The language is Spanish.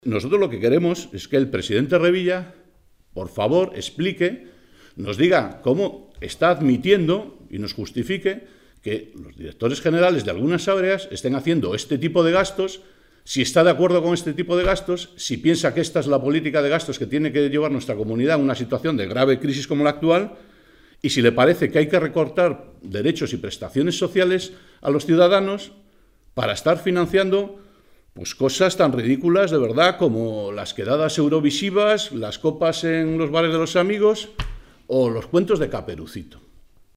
Nosotros lo que queremos es que el presidente Revilla, por favor, explique, nos diga cómo está admitiendo y nos justifique que los directores generales de algunas áreas estén haciendo este tipo de gastos, si está de acuerdo con este tipo de gastos, si piensa que esta es la política de gastos que tiene que llevar nuestra comunidad en una situación de grave crisis como la actual, y si le parece que hay que recortar derechos y prestaciones sociales a los ciudadanos para estar financiando pues cosas tan ridículas de verdad como las quedadas eurovisivas, las copas en los bares de los amigos o los cuentos de Caperucito.